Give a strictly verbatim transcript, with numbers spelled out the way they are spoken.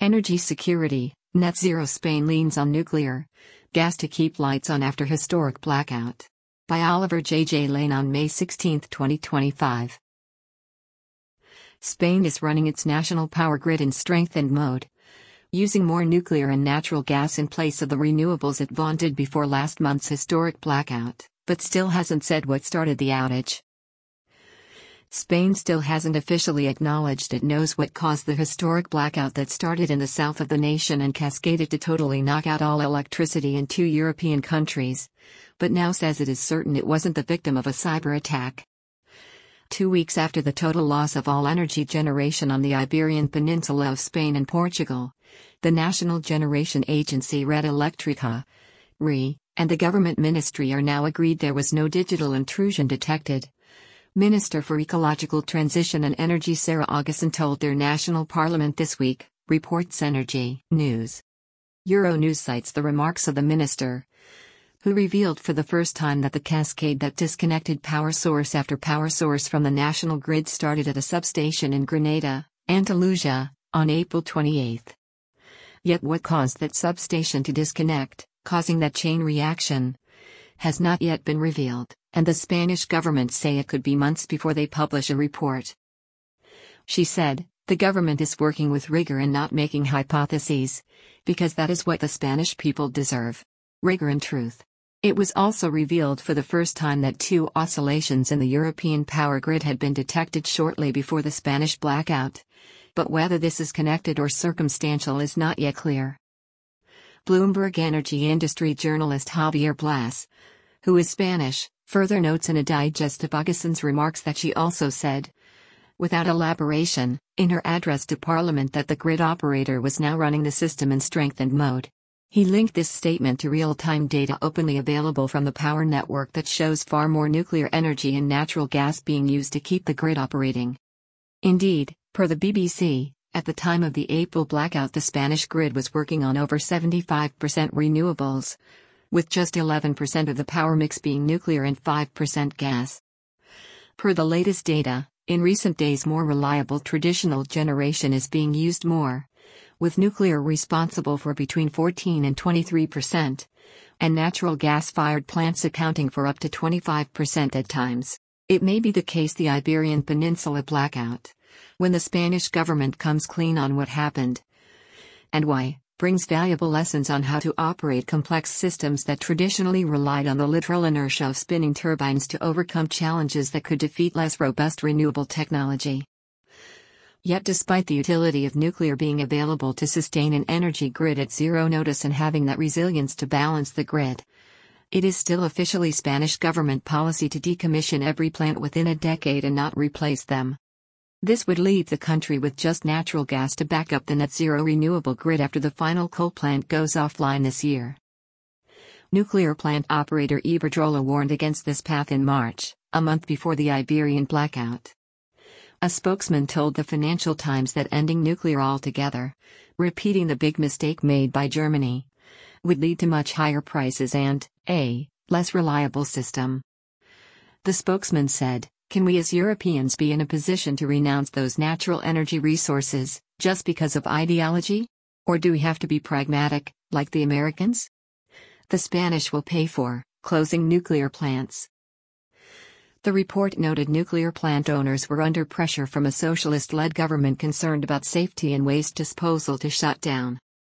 Energy security, net zero. Spain leans on nuclear gas to keep lights on after historic blackout. By Oliver J. J. Lane on May sixteenth, twenty twenty-five. Spain is running its national power grid in strengthened mode, using more nuclear and natural gas in place of the renewables it vaunted before last month's historic blackout, but still hasn't said what started the outage. Spain still hasn't officially acknowledged it knows what caused the historic blackout that started in the south of the nation and cascaded to totally knock out all electricity in two European countries, but now says it is certain it wasn't the victim of a cyber attack. Two weeks after the total loss of all energy generation on the Iberian Peninsula of Spain and Portugal, the National Generation Agency Red Eléctrica, R E, and the government ministry are now agreed there was no digital intrusion detected. Minister for Ecological Transition and Energy Sarah Augustin told their national parliament this week, reports Energy News. Euronews cites the remarks of the minister, who revealed for the first time that the cascade that disconnected power source after power source from the national grid started at a substation in Granada, Andalusia, on April twenty-eighth. Yet what caused that substation to disconnect, causing that chain reaction, has not yet been revealed, and the Spanish government say it could be months before they publish a report. She said, "The government is working with rigor and not making hypotheses, because that is what the Spanish people deserve. Rigor and truth." It was also revealed for the first time that two oscillations in the European power grid had been detected shortly before the Spanish blackout, but whether this is connected or circumstantial is not yet clear. Bloomberg energy industry journalist Javier Blas, who is Spanish, further notes in a digest of Augustin's remarks that she also said, without elaboration, in her address to Parliament that the grid operator was now running the system in strengthened mode. He linked this statement to real-time data openly available from the power network that shows far more nuclear energy and natural gas being used to keep the grid operating. Indeed, per the B B C, at the time of the April blackout the Spanish grid was working on over seventy-five percent renewables, with just eleven percent of the power mix being nuclear and five percent gas. Per the latest data, in recent days more reliable traditional generation is being used more, with nuclear responsible for between fourteen and twenty-three percent, and natural gas-fired plants accounting for up to twenty-five percent at times. It may be the case the Iberian Peninsula blackout, when the Spanish government comes clean on what happened and why, brings valuable lessons on how to operate complex systems that traditionally relied on the literal inertia of spinning turbines to overcome challenges that could defeat less robust renewable technology. Yet despite the utility of nuclear being available to sustain an energy grid at zero notice and having that resilience to balance the grid, it is still officially Spanish government policy to decommission every plant within a decade and not replace them. This would leave the country with just natural gas to back up the net zero renewable grid after the final coal plant goes offline this year. Nuclear plant operator Iberdrola warned against this path in March, a month before the Iberian blackout. A spokesman told the Financial Times that ending nuclear altogether, repeating the big mistake made by Germany, would lead to much higher prices and a less reliable system. The spokesman said, "Can we as Europeans be in a position to renounce those natural energy resources, just because of ideology? Or do we have to be pragmatic, like the Americans? The Spanish will pay for closing nuclear plants." The report noted nuclear plant owners were under pressure from a socialist-led government concerned about safety and waste disposal to shut down.